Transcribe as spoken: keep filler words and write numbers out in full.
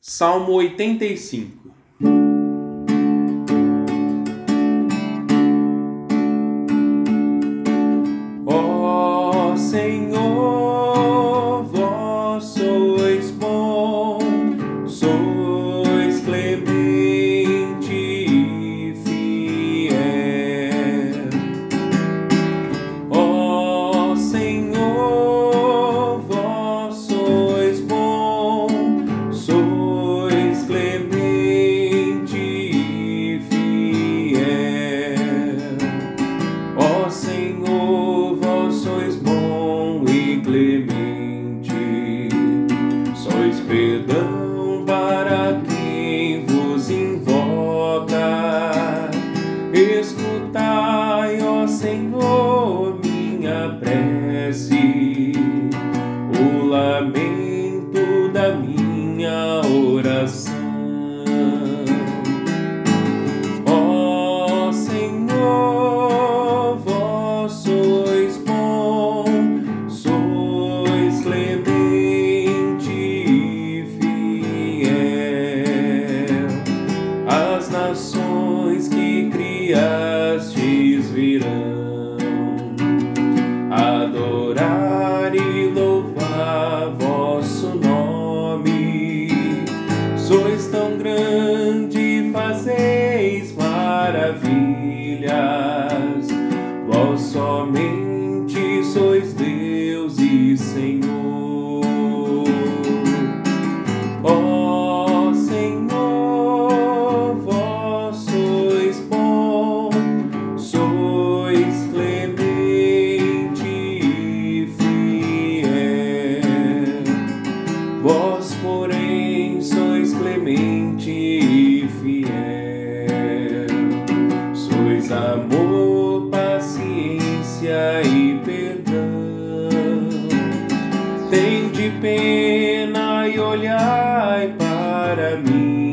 Salmo oitenta e cinco. Ó Senhor, vós sois bom, sois clemente e fiel. Ó Senhor, vós sois bom, sois clemente e fiel. Ó Senhor, vós sois bom e clemente, sois perdão para quem vos invoca. Escutai, ó Senhor, minha prece, o lamento da minha oração. Ó Senhor, vós sois bom, sois clemente e fiel. As nações que criastes virão adorar e louvar vosso nome. Sois tão grande, fazeis maravilhas, vós somente sois Deus e Senhor. Ó Senhor, vós sois bom, sois clemente e fiel. Vós, porém, sois clemente e fiel. Sois amor, paciência e perdão. Tende pena e olhai para mim.